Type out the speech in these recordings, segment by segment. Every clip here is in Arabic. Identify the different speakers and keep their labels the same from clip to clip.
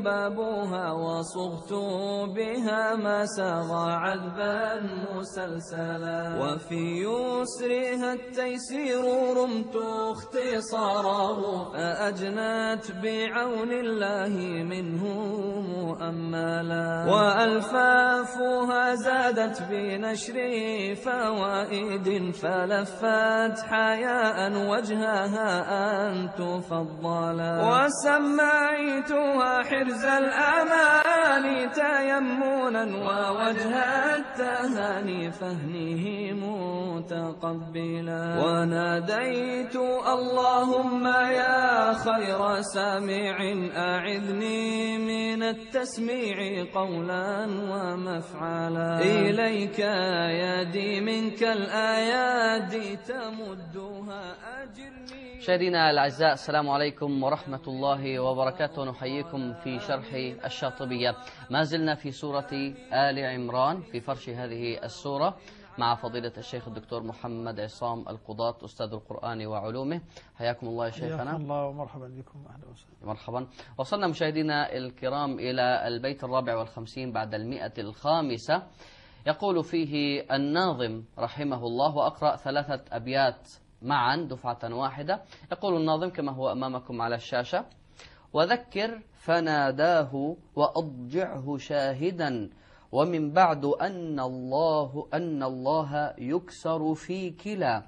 Speaker 1: بابها وصغت بها ما ساغ عذبا مسلسلا وفي يسرها التيسير رمت اختصاره فأجنت بعون الله منه مؤملا وألفافها زادت بنشر فوائد فلفت حياء وجهها أن تفضلا وسميتها حرز الأمان تيمنا ووجه التهاني فهنه متقبلا وناديت اللهم يا خير سامع أعذني من التسميع قولا ومفعلا إليك يدي منك الآيات تمدها أجرني.
Speaker 2: مشاهدينا الأعزاء، السلام عليكم ورحمة الله وبركاته. نحييكم في شرح الشاطبية. ما زلنا في سورة آل عمران في فرش هذه السورة مع فضيلة الشيخ الدكتور محمد عصام القضاة أستاذ القرآن وعلومه. حياكم الله يا شيخنا.
Speaker 3: حياكم الله ومرحبا بكم. أهلا وسهلا.
Speaker 2: مرحبا. وصلنا مشاهدينا الكرام إلى البيت 54 بعد 105. يقول فيه الناظم رحمه الله، وأقرأ 3 أبيات معا دفعة واحدة. يقول الناظم كما هو أمامكم على الشاشة: وذكر فناداه وأضجعه شاهدا ومن بعد أن الله يكسر في كلا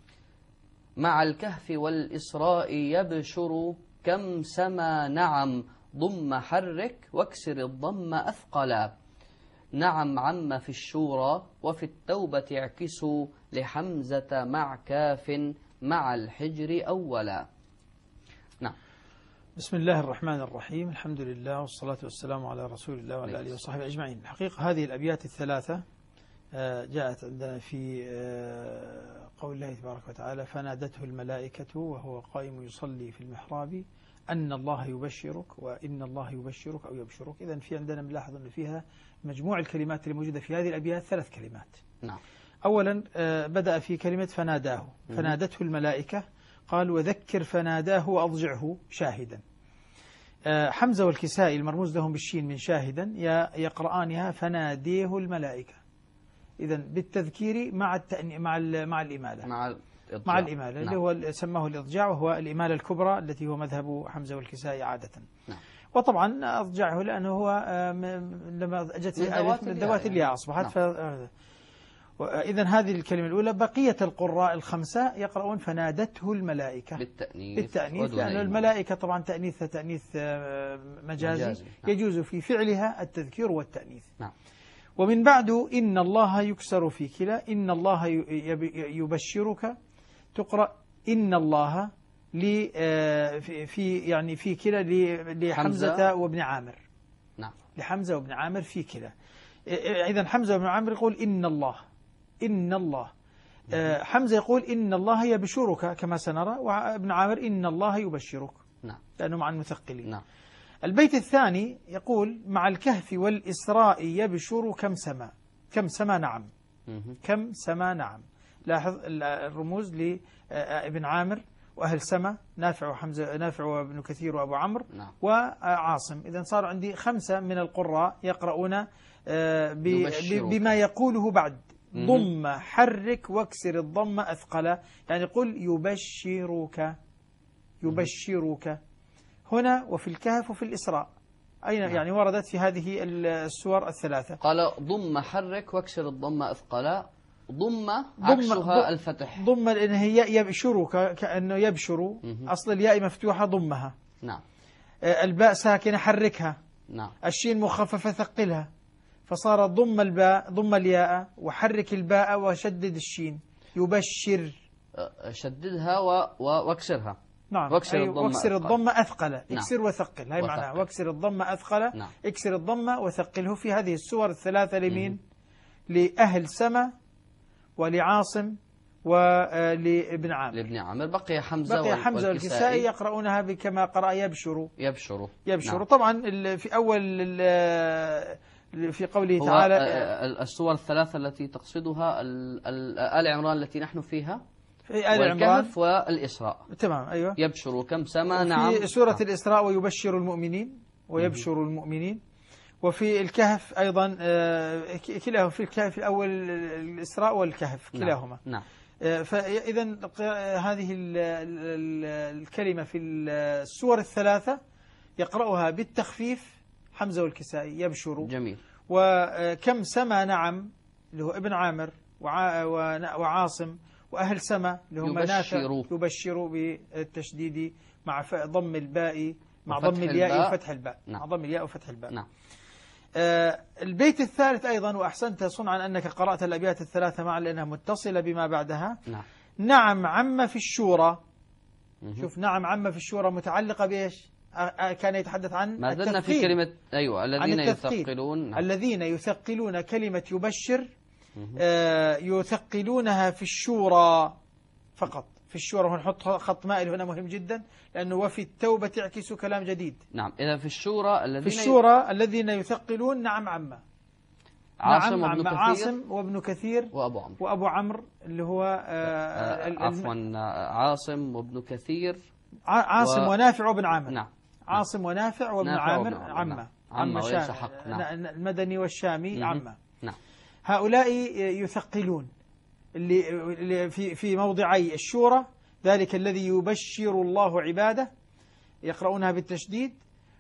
Speaker 2: مع الكهف والإسراء يبشر كم سما نعم ضم حرك واكسر الضم أثقلا نعم عم في الشورى وفي التوبة اعكسوا لحمزة مع كاف مع الحجر أولا. نعم.
Speaker 3: بسم الله الرحمن الرحيم، الحمد لله والصلاة والسلام على رسول الله وعلى آله وصحبه أجمعين. الحقيقة هذه الأبيات الثلاثة جاءت عندنا في قول الله تبارك وتعالى: فنادته الملائكة وهو قائم يصلي في المحراب أن الله يبشرك وإن الله يبشرك أو يبشرك. إذن في عندنا نلاحظ أن فيها مجموع الكلمات اللي موجودة في هذه الأبيات 3 كلمات.
Speaker 2: نعم.
Speaker 3: أولا بدأ في كلمة فناداه، فنادته الملائكة، قال وذكر فناداه وأضجعه شاهدا. حمزة والكسائي المرموز لهم بالشين من شاهدا يقرآنها فناديه الملائكة. إذن بالتذكير مع الإمالة مع الإمالة. نعم. اللي هو سماه الإضجاع، وهو الإمالة الكبرى التي هو مذهب حمزة والكسائي عادة.
Speaker 2: نعم.
Speaker 3: وطبعا أضجعه لأنه هو لما أجت من ذوات الياء أصبحت. نعم. إذن هذه الكلمة الأولى. بقية القراء الخمسة يقرؤون فنادته الملائكة بالتأنيث لأن الملائكة طبعا تأنيث مجازي. نعم. يجوز في فعلها التذكير والتأنيث. نعم. ومن بعد إن الله يكسر في كلا، إن الله يبشرك، تقرأ إن الله في كلا لحمزة وابن عامر.
Speaker 2: نعم.
Speaker 3: لحمزة وابن عامر في كلا. إذن حمزة وابن عامر يقول إن الله. حمزة يقول إن الله يبشرك كما سنرى، وابن عامر إن الله يبشرك.
Speaker 2: نعم.
Speaker 3: لأنه مع المثقلين.
Speaker 2: نعم.
Speaker 3: البيت الثاني يقول مع الكهف والإسراء يبشر كم سما نعم. كم سما نعم. لاحظ الرموز لابن عامر وأهل سما، نافع وابن كثير وأبو عمرو. نعم. وعاصم. إذن صار عندي 5 من القراء يقرؤون بما يقوله بعد: ضم حرك واكسر الضم أثقل، يعني قل يبشرك هنا وفي الكهف وفي الإسراء. أين نعم. يعني وردت في هذه السور الثلاثة.
Speaker 2: قال ضم حرك واكسر الضم أثقل. ضم عكسها الفتح.
Speaker 3: ضم لأن هي يبشرك كأنه يبشر. أصل الياء مفتوحة ضمها.
Speaker 2: نعم.
Speaker 3: الباء ساكنة حركها.
Speaker 2: نعم.
Speaker 3: الشين مخففة ثقلها، فصار ضم الباء ضم الياء وحرك الباء وشدد الشين. يبشر.
Speaker 2: شددها واكسرها.
Speaker 3: نعم. واكسر الضم أثقل. نعم. اكسر وثقل، هاي معناها واكسر الضم أثقل.
Speaker 2: نعم.
Speaker 3: اكسر الضم وثقله. في هذه السور الثلاثة لمين؟ لأهل سما ولعاصم ولابن عامر.
Speaker 2: لابن عامر. بقي حمزة
Speaker 3: والكسائي يقرؤونها كما قرأ يبشر.
Speaker 2: نعم.
Speaker 3: طبعا في أول في قوله تعالى
Speaker 2: السور الثلاثة التي تقصدها آل عمران التي نحن فيها،
Speaker 3: والكهف
Speaker 2: والإسراء.
Speaker 3: تمام. أيوة.
Speaker 2: يبشر كم سما نعم.
Speaker 3: في سورة الإسراء ويبشر المؤمنين، ويبشر المؤمنين. وفي الكهف أيضا كلاهما، في الكهف الأول الإسراء والكهف كلاهما.
Speaker 2: نعم.
Speaker 3: فإذا هذه الكلمة في السور الثلاثة يقرأها بالتخفيف حمزة والكسائي يبشر.
Speaker 2: جميل.
Speaker 3: وكم سما نعم اللي هو ابن عامر وعاصم، وأهل سما اللي هم نافع يبشر بالتشديد مع ضم الباء مع ضم الياء وفتح الباء.
Speaker 2: نعم.
Speaker 3: مع ضم الياء وفتح الباء.
Speaker 2: نعم.
Speaker 3: البيت الثالث أيضا، وأحسنت صنعا أنك قرأت الأبيات الثلاثة معا لأنها متصلة بما بعدها.
Speaker 2: نعم.
Speaker 3: نعم عم في الشورى. شوف، نعم عم في الشورى متعلقة بإيش؟ كان يتحدث عن
Speaker 2: ما زلنا في كلمة الذين يثقلون.
Speaker 3: نعم. الذين يثقلون كلمة يبشر يثقلونها في الشورى فقط. في الشورى هنحط خط مائل هنا مهم جدا، لأنه وفي التوبة تعكس كلام جديد.
Speaker 2: نعم. إذا في الشورى
Speaker 3: الذين يثقلون نعم عم.
Speaker 2: عاصم
Speaker 3: نعم
Speaker 2: وابن كثير.
Speaker 3: عاصم وابن كثير
Speaker 2: وأبو عمرو
Speaker 3: اللي هو
Speaker 2: عفوا عاصم وابن كثير.
Speaker 3: عاصم ونافع وابن عامر.
Speaker 2: نعم.
Speaker 3: عاصم ونافع وابن عامر
Speaker 2: عمّة. عمّة وليس حق.
Speaker 3: نعم. المدني والشامي عمّة.
Speaker 2: نعم.
Speaker 3: هؤلاء يثقلون اللي في موضعي الشورى، ذلك الذي يبشر الله عباده يقرؤونها بالتشديد.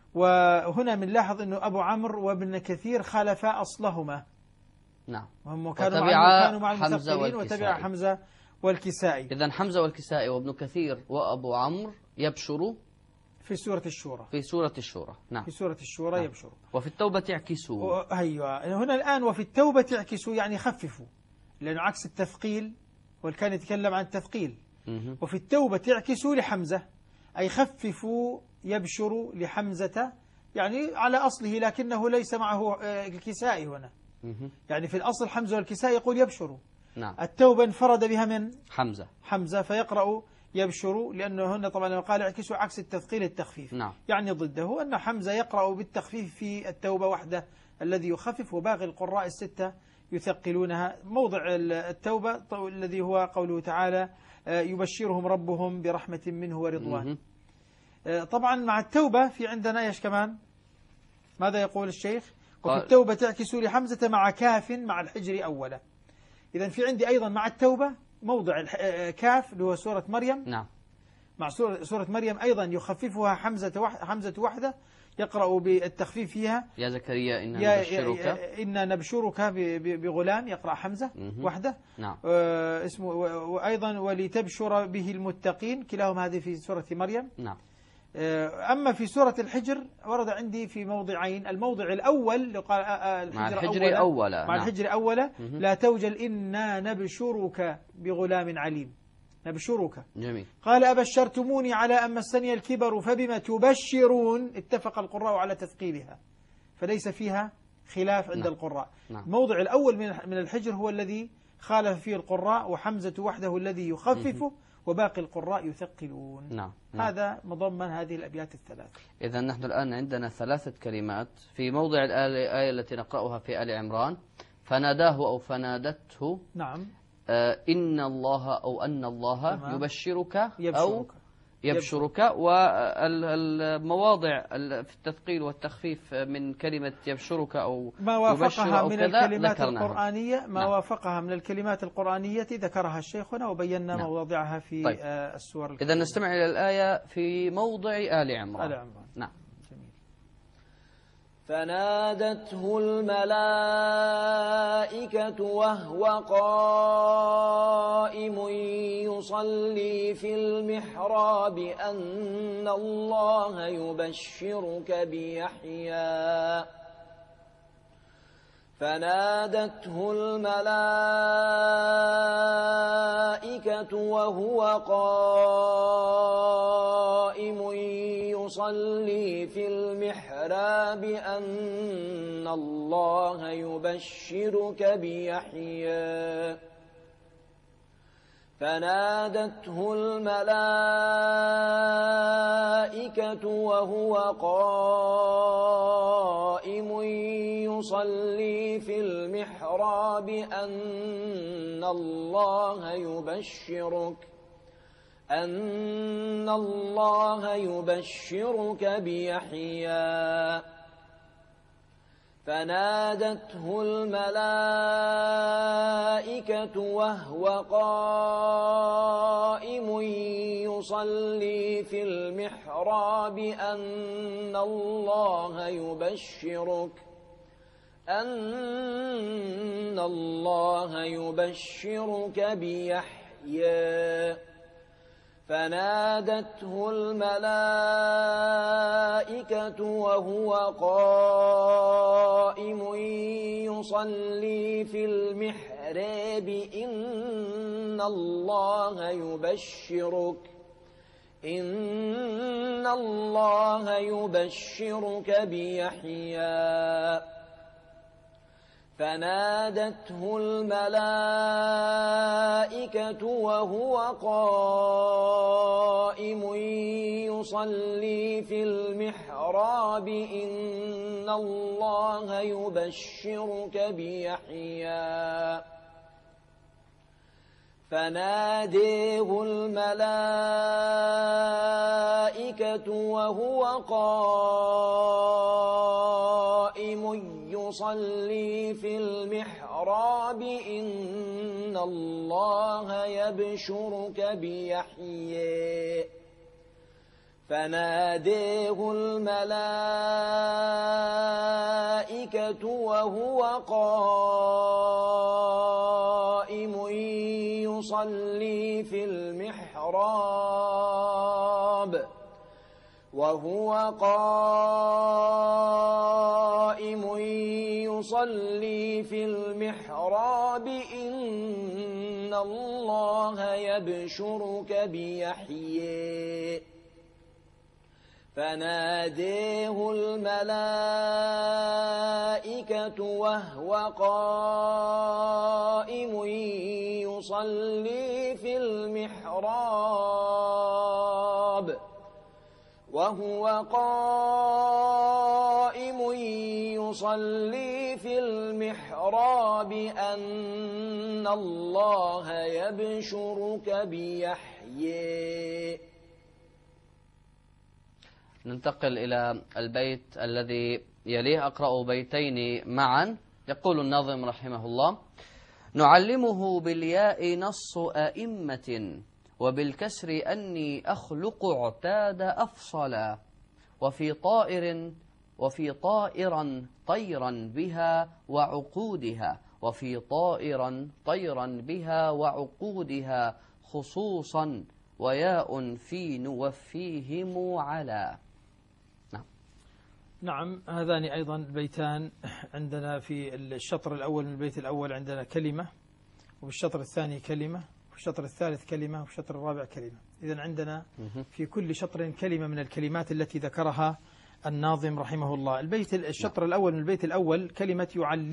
Speaker 3: وهنا بنلاحظ أنه أبو عمرو وابن كثير خالفا أصلهما.
Speaker 2: نعم.
Speaker 3: هم كانوا مع المثقلين وتبع حمزة والكسائي.
Speaker 2: إذن حمزة والكسائي وابن كثير وأبو عمرو يبشروا
Speaker 3: في سورة الشورى.
Speaker 2: في سورة الشورى. نعم.
Speaker 3: في سورة الشورى. نعم. يبشروا.
Speaker 2: وفي التوبة يعكسوا.
Speaker 3: أيوة. هنا الآن وفي التوبة يعكسوا يعني خففوا، لأنه عكس التثقيل، والكان يتكلم عن التثقيل. وفي التوبة يعكسوا لحمزة، أي خففوا يبشروا لحمزة، يعني على أصله، لكنه ليس معه الكسائي هنا. يعني في الأصل حمزة والكسائي يقول يبشروا.
Speaker 2: نعم.
Speaker 3: التوبة انفرد بها من
Speaker 2: حمزة
Speaker 3: فيقرأ يبشروا، لأنه هنا طبعا لما قال يعكسوا عكس التثقيل التخفيف.
Speaker 2: نعم.
Speaker 3: يعني ضده أن حمزة يقرأ بالتخفيف في التوبة وحده الذي يخفف، وباقي القراء الستة يثقلونها. موضع التوبة الذي هو قوله تعالى يبشرهم ربهم برحمة منه ورضوان. طبعا مع التوبة في عندنا إيش كمان؟ ماذا يقول الشيخ؟ وفي التوبة تعكسوا لحمزة مع كاف مع الحجر أولا. إذن في عندي أيضا مع التوبة موضع كاف اللي هو سورة مريم.
Speaker 2: نعم.
Speaker 3: مع سورة مريم أيضا يخففها حمزة وحده، يقرأ بالتخفيف فيها
Speaker 2: يا زكريا
Speaker 3: إنا نبشرك بغلام، يقرأ حمزة وحده.
Speaker 2: نعم.
Speaker 3: اسمه وأيضا ولتبشر به المتقين، كلاهما هذه في سورة مريم.
Speaker 2: نعم.
Speaker 3: أما في سورة الحجر ورد عندي في موضعين. الموضع الأول
Speaker 2: مع الحجر أولا.
Speaker 3: مع الحجر أولا لا توجل إنا نبشرك بغلام عليم. نبشرك.
Speaker 2: جميل.
Speaker 3: قال أبشرتموني على أن مسني الكبر فبما تبشرون. اتفق القراء على تثقيلها، فليس فيها خلاف عند القراء. الموضع الأول من الحجر هو الذي خالف فيه القراء، وحمزة وحده الذي يخففه وباقي القراء يثقلون.
Speaker 2: نعم.
Speaker 3: هذا مضمن هذه الأبيات الثلاث.
Speaker 2: إذا نحن الآن عندنا 3 كلمات في موضع الآية التي نقرأها في آل عمران: فناداه أو فنادته.
Speaker 3: نعم.
Speaker 2: إن الله أو أن الله يبشرك أو يبشرك. والمواضع في التثقيل والتخفيف من كلمة يبشرك أو
Speaker 3: ما وافقها من الكلمات
Speaker 2: القرآنية.
Speaker 3: ما وافقها من الكلمات القرآنية ذكرها الشيخنا وبينا مواضعها في السور.
Speaker 2: إذا نستمع إلى الآية في موضع آل عمران. نعم.
Speaker 1: فنادته الملائكة وهو قائم يصلي في المحراب أن الله يبشرك بيحيى. فنادته الملائكة وهو قائم يصلي في المحراب أن الله يبشرك بيحيى. فنادته الملائكة وهو قائم يصلي في المحراب أن الله أن الله يبشرك بيحيى فنادته الملائكة وهو قائم يصلي في المحراب أن الله يبشرك بيحيى فنادته الملائكة وهو قائم يصلي في المحراب إن الله يبشرك بيحيى فنادته الملائكة وهو قائم يصلي في المحراب إن الله يبشرك بيحيى فنادته الملائكة وهو قائم يصلي في المحراب إن الله يبشرك بيحيى فنادته الملائكة وهو قائم يصلي في المحراب إن الله يبشرك بيحيى فناداه الملائكة وهو قائم يصلي في المحراب أن الله يبشرك بيحيى.
Speaker 2: ننتقل إلى البيت الذي يليه، أقرأ بيتين معا. يقول الناظم رحمه الله: نعلمه بالياء نص أئمة وبالكسر أني أخلق اعتاد أفصلا وفي طائرا طيرا بها وعقودها خصوصا وياء في نوفيهم على.
Speaker 3: نعم، هذان أيضا بيتان عندنا. في الشطر الأول من البيت الأول عندنا كلمة، وفي الشطر الثاني كلمة، وفي الشطر الثالث كلمة، وفي الشطر الرابع كلمة. إذن عندنا في كل شطر كلمة من الكلمات التي ذكرها الناظم رحمه الله. الشطر الأول من البيت الأول كلمة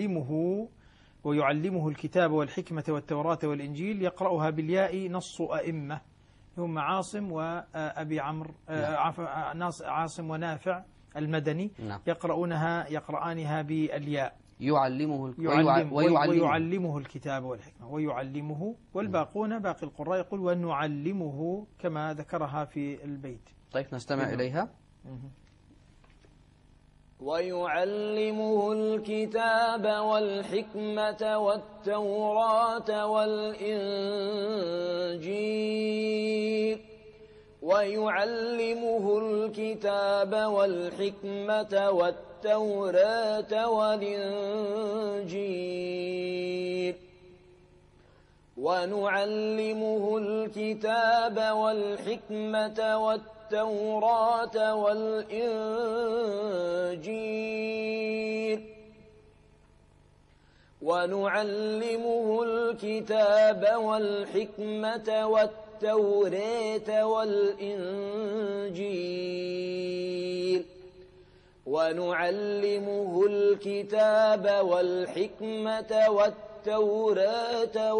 Speaker 3: ويعلمه الكتاب والحكمة والتوراة والإنجيل، يقرأها بالياء نص أئمة هم عاصم وأبي عمرو، عاصم ونافع المدني، يقرآنها بالياء. ويعلمه الكتاب والحكمة ويعلمه، والباقون باقي القراء يقول ونعلمه كما ذكرها في البيت.
Speaker 2: طيب نستمع إليها.
Speaker 1: ويعلمه الكتاب والحكمة والتوراة والإنجيل ويعلمه الكتاب والحكمة والتوراة والإنجيل ونعلمه الكتاب والحكمة والتوراة والإنجيل ونعلمه الكتاب والحكمة والتوراة والإنجيل ونعلمه الكتاب والحكمة والتوراة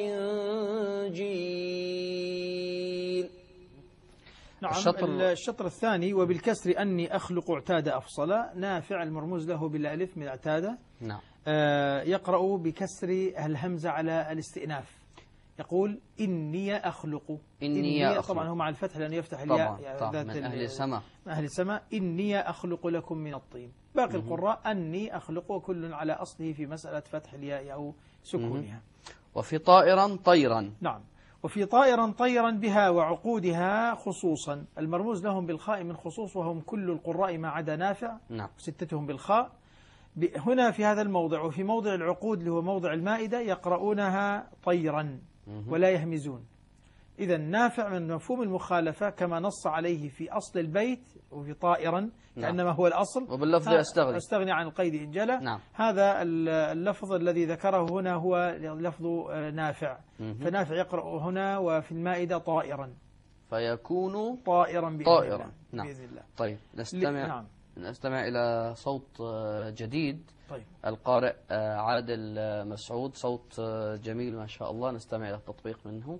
Speaker 1: والإنجيل.
Speaker 3: نعم. الشطر الثاني وبالكسر أني أخلق اعتاد أفصل، نافع المرموز له بالألف من اعتاد.
Speaker 2: نعم.
Speaker 3: يقرأ بكسر الهمزة على الاستئناف، يقول إني أخلق.
Speaker 2: إني أخلق.
Speaker 3: طبعا هو مع الفتح لأنه يفتح الياء
Speaker 2: طبعا من أهل السماء.
Speaker 3: أهل السماء. إني أخلق لكم من الطين. باقي القراء أني أخلق، وكل على أصله في مسألة فتح الياء أو سكونها.
Speaker 2: وفي طائرا طيرا.
Speaker 3: نعم. وفي طائرا طيرا بها وعقودها خصوصا، المرموز لهم بالخاء من خصوص، وهم كل القراء ما عدا نافع.
Speaker 2: نعم.
Speaker 3: ستتهم بالخاء. هنا في هذا الموضع وفي موضع العقود اللي هو موضع المائدة يقرؤونها طيرا ولا يهمزون. إذا نافع من مفهوم المخالفة كما نص عليه في أصل البيت وفي طائرا كأنما هو الأصل،
Speaker 2: وباللفظ أستغني
Speaker 3: عن القيد إن جلى.
Speaker 2: نعم. هذا
Speaker 3: اللفظ الذي ذكره هنا هو لفظ نافع. فنافع يقرأ هنا وفي المائدة طائرا،
Speaker 2: فيكون
Speaker 3: طائرا بإذن
Speaker 2: طائرا.
Speaker 3: الله.
Speaker 2: نعم.
Speaker 3: بإذن الله.
Speaker 2: طيب
Speaker 3: نعم.
Speaker 2: نستمع إلى صوت جديد.
Speaker 3: طيب.
Speaker 2: القارئ عادل مسعود، صوت جميل ما شاء الله، نستمع إلى التطبيق منه.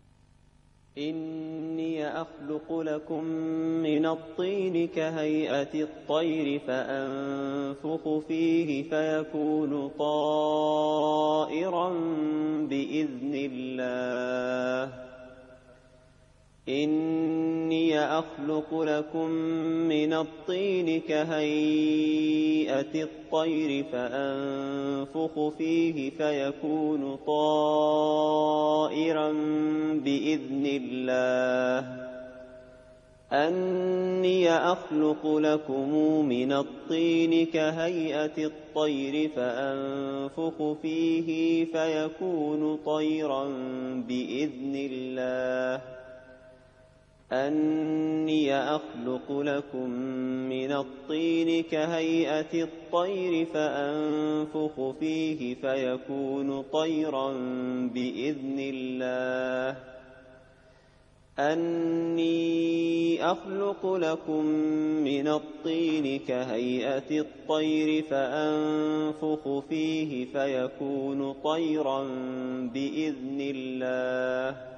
Speaker 4: إني أخلق لكم من الطين كهيئة الطير فأنفخ فيه فيكون طائرا بإذن الله. إني أخلق لكم من الطين كهيئة الطير فأنفخ فيه فيكون طائرا بإذن الله. أني أخلق لكم من الطين كهيئة الطير فأنفخ فيه فيكون طيرا بإذن الله. أني أخلق لكم من الطين كهيئة الطير فأنفخ فيه فيكون طيرا بإذن الله. أني أخلق لكم من الطين كهيئة الطير فأنفخ فيه فيكون طيرا بإذن الله.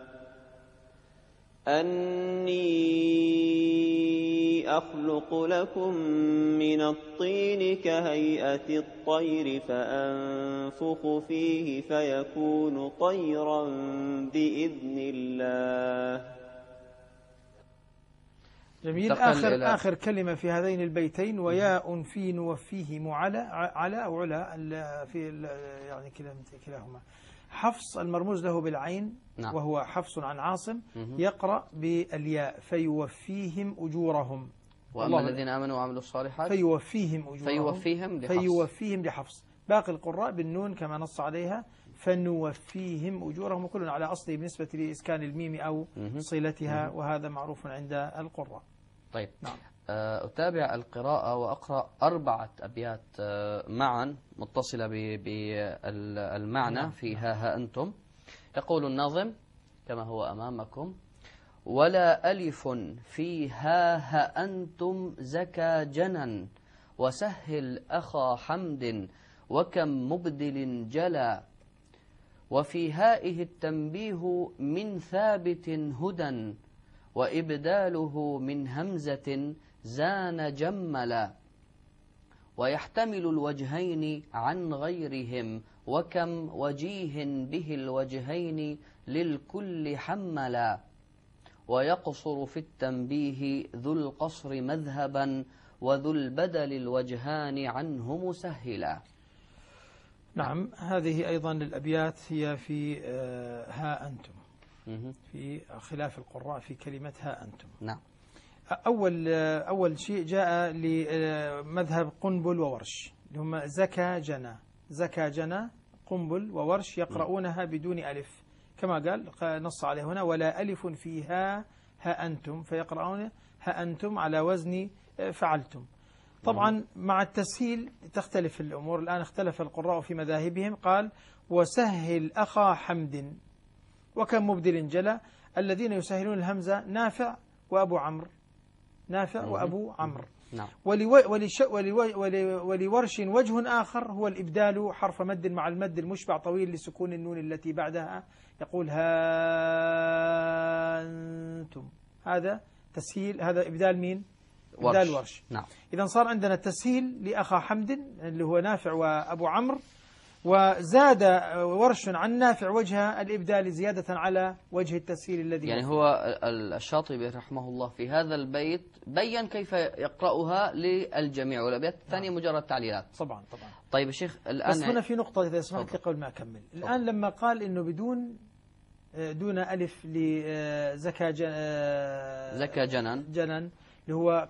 Speaker 4: أني أخلق لكم من الطين كهيئة الطير فأنفخ فيه فيكون طيرا بإذن الله.
Speaker 3: جميل. آخر كلمة في هذين البيتين، وياء في نوفيهم على أو علا في يعني كلاهما. حفص المرموز له بالعين.
Speaker 2: نعم.
Speaker 3: وهو حفص عن عاصم يقرأ بالياء فيوفيهم أجورهم.
Speaker 2: وأما الذين آمنوا وعملوا الصالحات
Speaker 3: فيوفيهم أجورهم.
Speaker 2: فيوفيهم
Speaker 3: لحفص. باقي القراء بالنون كما نص عليها فنوفيهم أجورهم، وكل على أصله بالنسبة لإسكان الميم أو صلتها، وهذا معروف عند القراء.
Speaker 2: طيب.
Speaker 3: نعم.
Speaker 2: أتابع القراءة وأقرأ 4 أبيات معا متصلة بالمعنى.
Speaker 3: نعم.
Speaker 2: فيها أنتم. يقول الناظم كما هو أمامكم: ولا ألف فيها أنتم زكى جنا، وسهل أخا حمد وكم مبدل جلا، وفي هائه التنبيه من ثابت هدى، وإبداله من همزة زان جملا، ويحتمل الوجهين عن غيرهم، وكم وجيه به الوجهين للكل حملا، ويقصر في التنبيه ذو القصر مذهبا، وذو البدل الوجهان عنه مسهلا.
Speaker 3: نعم. هذه أيضا الأبيات هي في ها أنتم، في خلاف القراء في كلمة ها أنتم.
Speaker 2: نعم.
Speaker 3: أول شيء جاء لمذهب قنبل وورش اللي هم زكى جنى. زكى جنى قنبل وورش يقرؤونها بدون ألف كما قال نص عليه هنا: ولا ألف فيها ها أنتم، فيقرؤون ها أنتم على وزن فعلتم. طبعا مع التسهيل تختلف الأمور. الآن اختلف القراء في مذاهبهم. قال: وسهل أخا حمد وكم مبدل جلا. الذين يسهلون الهمزة نافع وأبو عمرو. نافع وأبو عمرو.
Speaker 2: نعم.
Speaker 3: ولورش وجه آخر هو الإبدال حرف مد مع المد المشبع طويل لسكون النون التي بعدها، يقول ها أنتم. هذا تسهيل، هذا إبدال مين؟ إبدال ورش.
Speaker 2: نعم.
Speaker 3: إذا صار عندنا التسهيل لأخا حمد اللي هو نافع وأبو عمرو وزاد ورش عن نافع وجه الإبدال زيادة على وجه التسهيل الذي
Speaker 2: يعني هو الشاطبي رحمه الله في هذا البيت بين كيف يقرأها للجميع، والأبيات الثانية مجرد تعليلات.
Speaker 3: طبعا.
Speaker 2: طيب يا شيخ الآن
Speaker 3: بس هنا في نقطة إذا سمحت لي قبل ما أكمل. الآن لما قال إنه دون ألف لزكا جنن اللي هو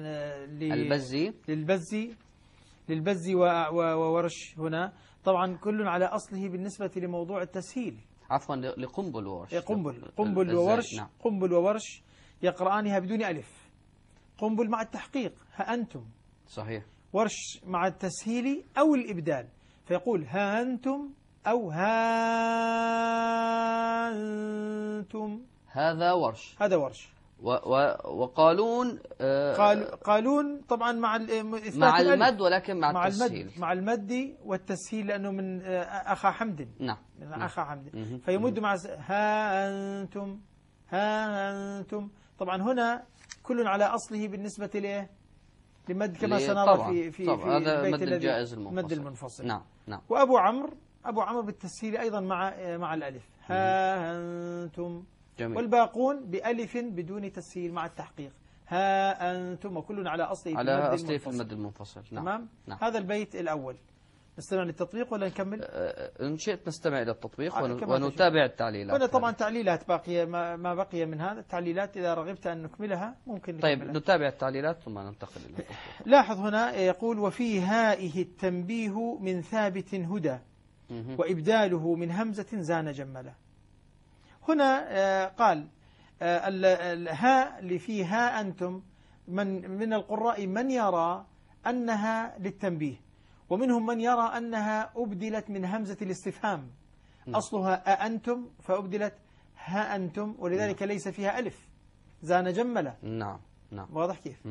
Speaker 3: للبزي وورش هنا، طبعا كل على أصله بالنسبة لموضوع التسهيل.
Speaker 2: عفوا لقنبل وورش.
Speaker 3: وورش. قنبل وورش يقرآنها بدون ألف. قنبل مع التحقيق ها أنتم،
Speaker 2: صحيح.
Speaker 3: ورش مع التسهيل أو الإبدال، فيقول ها أنتم أو ها أنتم.
Speaker 2: هذا ورش. وقالون
Speaker 3: قالون طبعا مع
Speaker 2: المد، ولكن مع التسهيل.
Speaker 3: مع المد والتسهيل، لأنه من أخا حمد.
Speaker 2: نعم.
Speaker 3: من أخا حمد. فيمد مع ها أنتم. طبعا هنا كل على أصله بالنسبة له لمد كما سنرى في
Speaker 2: هذا
Speaker 3: البيت
Speaker 2: مد الجائز
Speaker 3: المنفصل.
Speaker 2: نعم.
Speaker 3: وأبو عمرو بالتسهيل أيضا مع الألف ها أنتم.
Speaker 2: جميل.
Speaker 3: والباقون بألف بدون تسهيل مع التحقيق ها أنتم، وكل على أصله
Speaker 2: في المد المنفصل.
Speaker 3: تمام. هذا البيت الأول. نستمع للتطبيق ولا نكمل؟
Speaker 2: إن شئت نستمع إلى التطبيق ونتابع التعليلات.
Speaker 3: هنا طبعا تعليلات باقية، ما بقي من هذا التعليلات إذا رغبت أن نكملها ممكن نكملها.
Speaker 2: طيب نتابع التعليلات ثم ننتقل إلى التطبيق.
Speaker 3: لاحظ هنا يقول وفي هائه التنبيه من ثابت هدى وإبداله من همزة زان جملة. هنا قال الهاء اللي فيها أنتم من القراء من يرى أنها للتنبيه، ومنهم من يرى أنها أبدلت من همزة الاستفهام. أصلها أأنتم فأبدلت ها أنتم، ولذلك ليس فيها ألف زان جملة.
Speaker 2: نعم.
Speaker 3: واضح كيف؟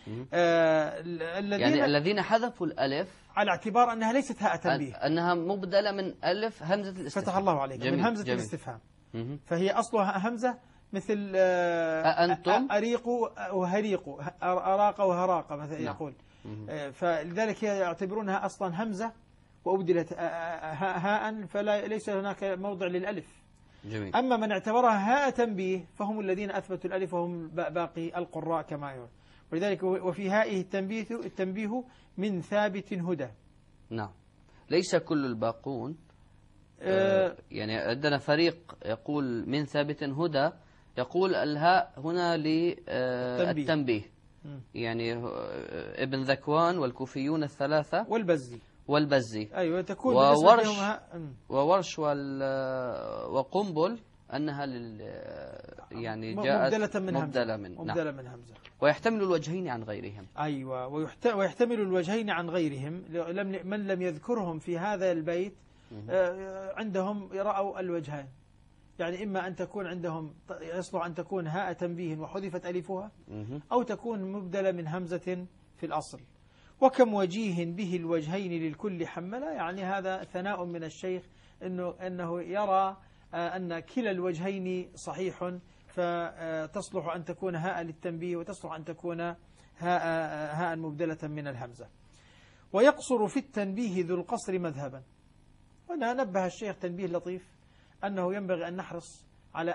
Speaker 2: يعني الذين حذفوا الألف
Speaker 3: على اعتبار أنها ليست هاء تنبيه،
Speaker 2: أنها مبدلة من ألف همزة الاستفهام.
Speaker 3: فتح الله عليك. من همزة الاستفهام. فهي أصلها همزة مثل
Speaker 2: أأنتم
Speaker 3: أريق وهريق، أراق وهراق مثلا يقول. فلذلك يعتبرونها أصلا همزة وأبدلت هاء، فليس هناك موضع للألف.
Speaker 2: جميل.
Speaker 3: أما من اعتبرها هاء تنبيه فهم الذين أثبتوا الألف، وهم باقي القراء كما يقول. ولذلك وفي هائه التنبيه من ثابت هدى.
Speaker 2: نعم. ليس كل الباقون يعني عندنا فريق يقول من ثابت هدى، يقول الهاء هنا للتنبيه. يعني ابن ذكوان والكوفيون الثلاثة والبزي.
Speaker 3: أيوة تكون
Speaker 2: وورش وقنبل أنها يعني جاءت مبدلة من همزة. ويحتمل الوجهين عن غيرهم.
Speaker 3: أيوة ويحتمل الوجهين عن غيرهم. من لم يذكرهم في هذا البيت عندهم رأوا الوجهين، يعني إما أن تكون عندهم يصلح أن تكون هاء تنبيه وحذفت ألفها، أو تكون مبدلة من همزة في الأصل. وكم وجيه به الوجهين للكل حملا، يعني هذا ثناء من الشيخ أنه يرى أن كلا الوجهين صحيح، فتصلح أن تكون هاء للتنبيه وتصلح أن تكون هاء مبدلة من الهمزة. ويقصر في التنبيه ذو القصر مذهبا. هنا نبه الشيخ تنبيه لطيف أنه ينبغي أن نحرص على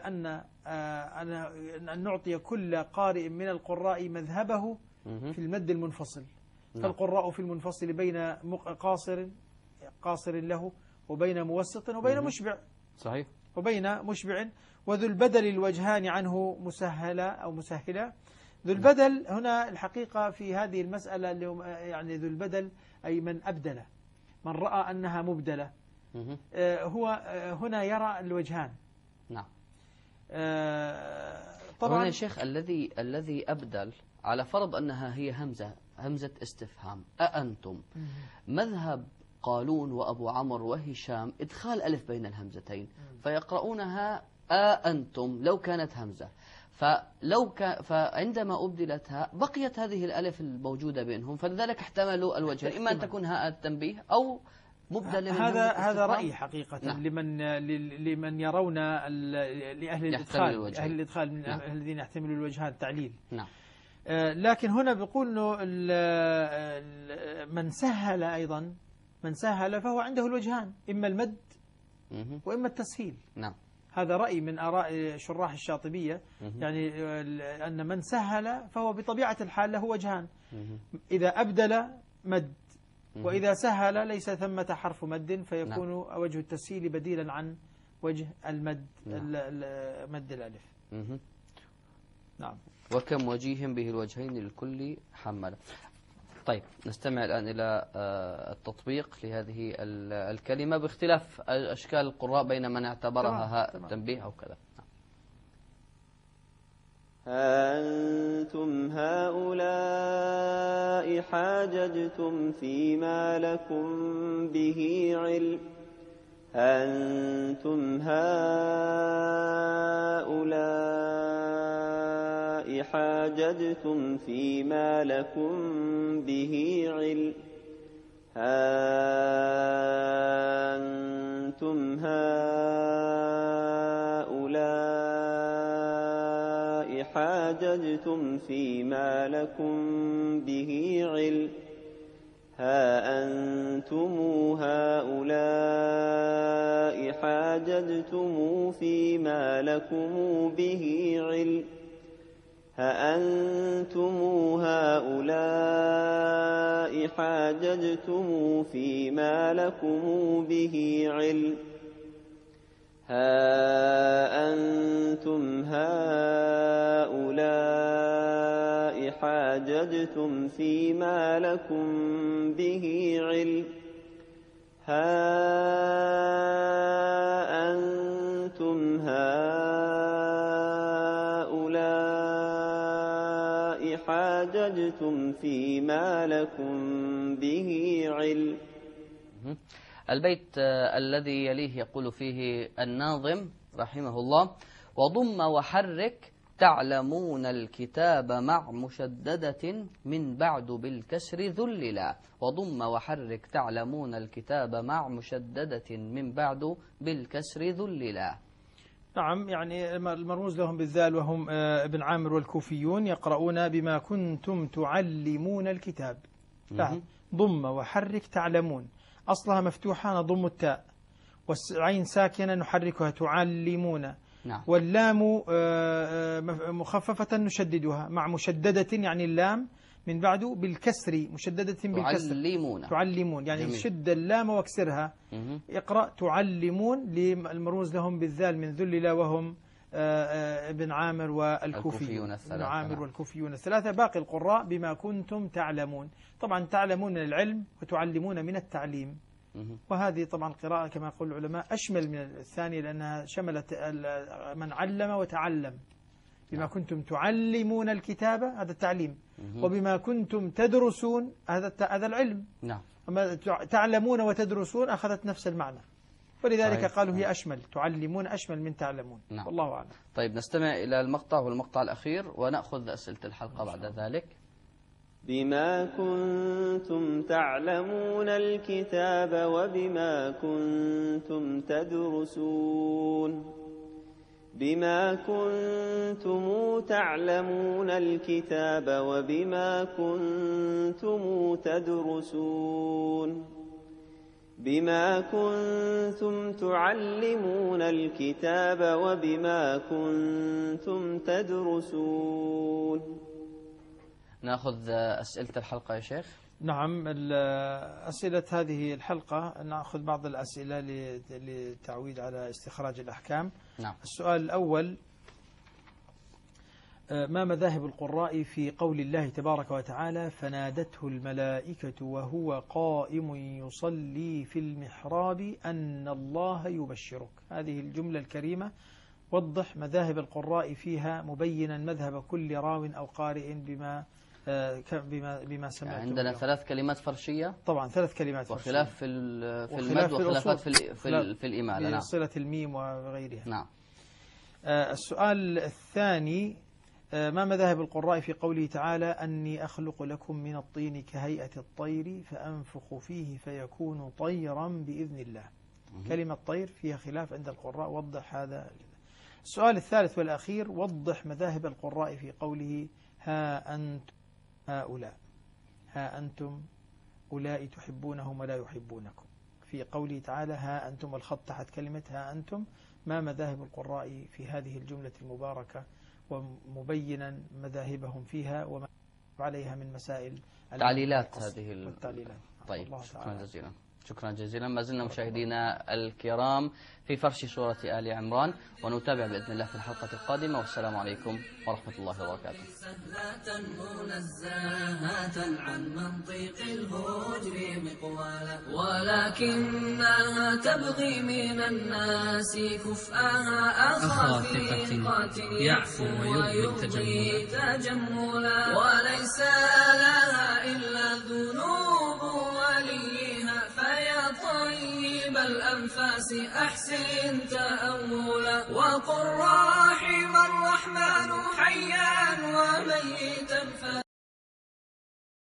Speaker 3: أن نعطي كل قارئ من القراء مذهبه في المد المنفصل. فالقراء في المنفصل بين قاصر له وبين موسط وبين مشبع.
Speaker 2: صحيح.
Speaker 3: وبين مشبع. وذو البدل الوجهان عنه مسهلة أو مسهلة. ذو البدل هنا الحقيقة في هذه المسألة يعني ذو البدل أي من أبدل، من رأى أنها مبدلة هو هنا يرى الوجهان.
Speaker 2: نعم.
Speaker 3: طبعا
Speaker 2: هنا شيخ الذي أبدل على فرض أنها هي همزة استفهام أأنتم، مذهب قالون وأبو عمرو وهشام إدخال ألف بين الهمزتين، فيقرؤونها أأنتم لو كانت همزة، فعندما أبدلتها بقيت هذه الألف الموجودة بينهم، فلذلك احتملوا الوجهين، إما أن تكون هاء التنبيه أو مبدل.
Speaker 3: هذا رأي حقيقة. نعم. لمن يرون لأهل الإدخال من الذين يحتملوا الوجهان التعليل.
Speaker 2: نعم.
Speaker 3: لكن هنا بيقول إنه من سهل أيضا من سهل فهو عنده الوجهان، إما المد وإما التسهيل.
Speaker 2: نعم.
Speaker 3: هذا رأي من آراء شراح الشاطبية، يعني أن من سهل فهو بطبيعة الحال له وجهان، إذا أبدل مد، وإذا سهل ليس ثمة حرف مد فيكون وجه التسهيل بديلا عن وجه المد، مد الألف. نعم.
Speaker 2: وكم وجيه به الوجهين للكل حمل. طيب نستمع الآن إلى التطبيق لهذه الكلمة باختلاف أشكال القراء بين من اعتبرها هاء التنبيه أو كذا.
Speaker 4: أنتم هؤلاء حاججتم فيما لكم به علم أنتم هؤلاء حاججتم فيما لكم به علم أنتم هؤلاء حاججتم فيما لكم به علم ها أنتم هؤلاء حاججتم فيما لكم به علم ها أنتم هؤلاء حاججتم فيما لكم به علم ها أنتم هؤلاء حاججتم فيما لكم به علم ها أنتم هؤلاء حاججتم فيما لكم به علم.
Speaker 2: البيت الذي يليه يقول فيه الناظم رحمه الله: وضم وحرك تعلمون الكتاب مع مشددة من بعد بالكسر ذللا. وضم وحرك تعلمون الكتاب مع مشددة من بعد بالكسر ذللا.
Speaker 3: نعم، يعني المرموز لهم بالذال وهم ابن عامر والكوفيون يقرؤون بما كنتم تعلمون الكتاب. ضم وحرك تعلمون، أصلها مفتوحة نضم التاء، والعين ساكنة نحركها تعلمون.
Speaker 2: نعم.
Speaker 3: واللام مخففة نشددها مع مشددة، يعني اللام من بعده بالكسر، مشددة بالكسر. تعلمون يعني
Speaker 2: جميل.
Speaker 3: شد اللام واكسرها. اقرأ تعلمون للمرموز لهم بالذال من ذلل وهم ابن عامر والكوفيون. ابن عامر والكوفيون الثلاثة. باقي القراء بما كنتم تعلمون. طبعا تعلمون من العلم وتعلمون من التعليم، وهذه طبعا قراءة كما يقول العلماء أشمل من الثانية لأنها شملت من علم وتعلم. بما كنتم تعلمون الكتاب هذا التعليم، وبما كنتم تدرسون هذا العلم.
Speaker 2: نعم.
Speaker 3: أما تعلمون وتدرسون أخذت نفس المعنى، ولذلك قالوا هي أشمل، تعلمون أشمل من تعلمون.
Speaker 2: نعم.
Speaker 3: والله أعلم.
Speaker 2: طيب نستمع إلى المقطع والمقطع الأخير ونأخذ أسئلة الحلقة بعد ذلك.
Speaker 4: بما كنتم تعلمون الكتاب وبما كنتم تدرسون بما كنتم تعلمون الكتاب وبما كنتم تدرسون بما كنتم تعلمون الكتاب وبما كنتم تدرسون.
Speaker 2: نأخذ أسئلة الحلقة يا شيخ.
Speaker 3: نعم، أسئلة هذه الحلقة نأخذ بعض الأسئلة للتعويد على استخراج الأحكام.
Speaker 2: نعم.
Speaker 3: السؤال الأول: ما مذاهب القراء في قول الله تبارك وتعالى فنادته الملائكة وهو قائم يصلي في المحراب أن الله يبشرك؟ هذه الجملة الكريمة وضح مذاهب القراء فيها مبينا مذهب كل راو أو قارئ بما سمعت.
Speaker 2: عندنا 3 كلمات فرشية.
Speaker 3: طبعا 3 كلمات فرشية،
Speaker 2: وخلاف في المد وخلافات في الإمالة. نعم.
Speaker 3: صلة الميم وغيرها.
Speaker 2: نعم.
Speaker 3: السؤال الثاني: ما مذاهب القراء في قوله تعالى أني أخلق لكم من الطين كهيئة الطير فأنفخ فيه فيكون طيرا بإذن الله؟ كلمة طير فيها خلاف عند القراء، وضح هذا. السؤال الثالث والأخير: وضح مذاهب القراء في قوله ها أنتم هؤلاء. ها أنتم أولئك تحبونهم ولا يحبونكم. في قوله تعالى ها أنتم، الخط تحت كلمة ها أنتم، ما مذاهب القراء في هذه الجملة المباركة، ومبينا مذاهبهم فيها وما عليها من مسائل
Speaker 2: تعليلات هذه
Speaker 3: التعليلات.
Speaker 2: طيب، شكرا جزيلا. شكرا جزيلا. ما زلنا مشاهدينا الكرام في فرش سورة آل عمران، ونتابع بإذن الله في الحلقة القادمة، والسلام عليكم ورحمة الله وبركاته.
Speaker 5: سهلة منزهة عن منطق الهجر مقوالا، ولكنها تبغي من الناس كفءها أخا ثقة يعفو ويبغي تجملا، وليس لها إلا ذنوب وليها، فيا طيب الأنفاس أحسن تأولا، وقل رحم الرحمن حيا وميتا